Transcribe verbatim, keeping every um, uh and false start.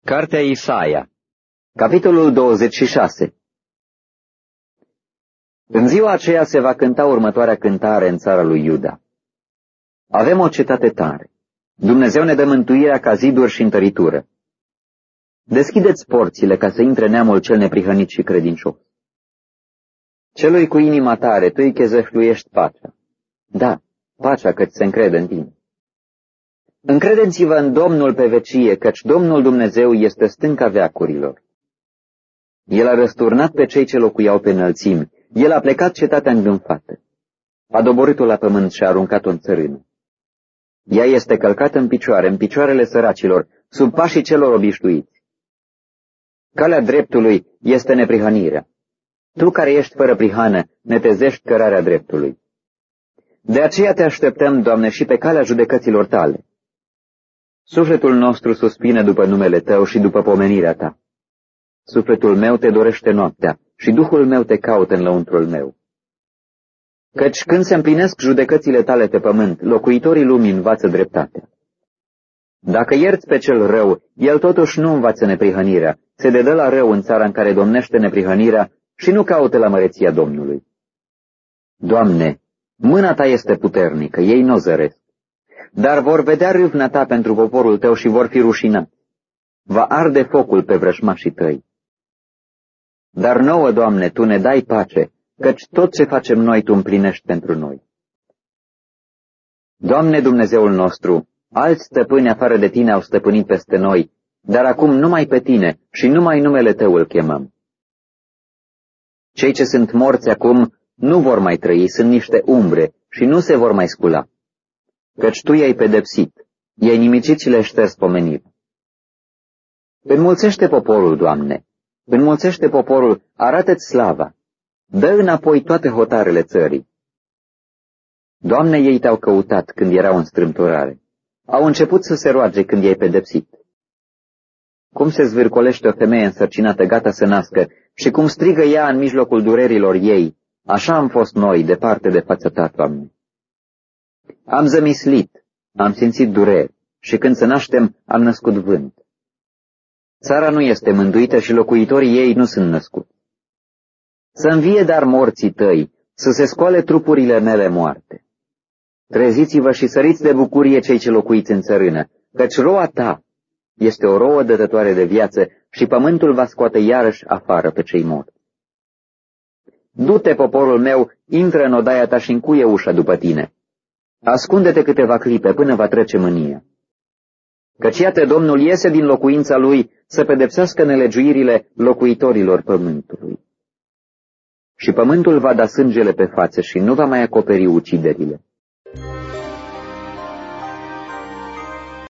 Cartea Isaia, capitolul douăzeci și șase. În ziua aceea se va cânta următoarea cântare în țara lui Iuda. Avem o cetate tare. Dumnezeu ne dă mântuirea ca ziduri și întăritură. Deschideți porțile ca să intre neamul cel neprihănit și credincios. Celui cu inima tare, tu îi chezășluiești pacea. Da, pacea căci se încrede în tine. Încredeți-vă în Domnul pe vecie, căci Domnul Dumnezeu este stânca veacurilor. El a răsturnat pe cei ce locuiau pe înălțimi, El a plecat cetatea îngânfată. A doborât-o la pământ și a aruncat-o în țărână. Ea este călcată în picioare, în picioarele săracilor, sub pașii celor obișnuiți. Calea dreptului este neprihănirea. Tu care ești fără prihană, netezești cărarea dreptului. De aceea te așteptăm, Doamne, și pe calea judecăților tale. Sufletul nostru suspină după numele Tău și după pomenirea Ta. Sufletul meu te dorește noaptea și Duhul meu te caută în lăuntrul meu. Căci când se împlinesc judecățile Tale pe pământ, locuitorii lumii învață dreptatea. Dacă ierți pe cel rău, el totuși nu învață neprihănirea, se dedă la rău în țara în care domnește neprihănirea și nu caută la măreția Domnului. Doamne, mâna Ta este puternică, ei n-o zăresc. Dar vor vedea râvna Ta pentru poporul Tău și vor fi rușinați. Va arde focul pe vrășmașii Tăi. Dar nouă, Doamne, Tu ne dai pace, căci tot ce facem noi Tu împlinești pentru noi. Doamne Dumnezeul nostru, alți stăpâni afară de Tine au stăpânit peste noi, dar acum numai pe Tine și numai numele Tău îl chemăm. Cei ce sunt morți acum nu vor mai trăi, sunt niște umbre și nu se vor mai scula. Căci Tu i-ai pedepsit, i-ai nimicit și le șters pomenirea. Înmulțește poporul, Doamne, înmulțește poporul, arată-ți slava, dă înapoi toate hotarele țării. Doamne, ei Te-au căutat când erau în strâmtorare, au început să se roage când i-ai pedepsit. Cum se zvârcolește o femeie însărcinată gata să nască și cum strigă ea în mijlocul durerilor ei, așa am fost noi departe de fața Ta, Doamne. Am zămislit, am simțit dureri și când se naștem am născut vânt. Țara nu este mântuită și locuitorii ei nu sunt născuți. Să învie dar morții Tăi, să se scoale trupurile mele moarte. Treziți-vă și săriți de bucurie cei ce locuiți în țărână, căci roa Ta este o rouă dătătoare de viață și pământul va scoate iarăși afară pe cei morți. Du-te, poporul meu, intră în odaia Ta și încuie ușa după Tine. Ascunde-te câteva clipe până va trece mânia. Căci iată Domnul iese din locuința Lui să pedepsească nelegiuirile locuitorilor pământului. Și pământul va da sângele pe față și nu va mai acoperi uciderile.